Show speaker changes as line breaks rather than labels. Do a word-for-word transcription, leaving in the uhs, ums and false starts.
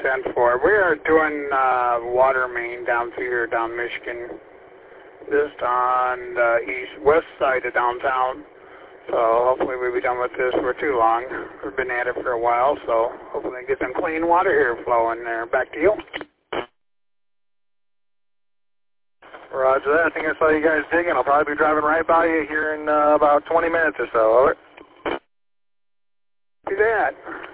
ten four. We are doing uh, water main down through here, down Michigan, just on the east west side of downtown. So hopefully we'll be done with this for too long. We've been at it for a while, so hopefully get some clean water here flowing there. Back to you.
Roger that. I think I saw you guys digging. I'll probably be driving right by you here in uh, about twenty minutes or so. Over.
See that.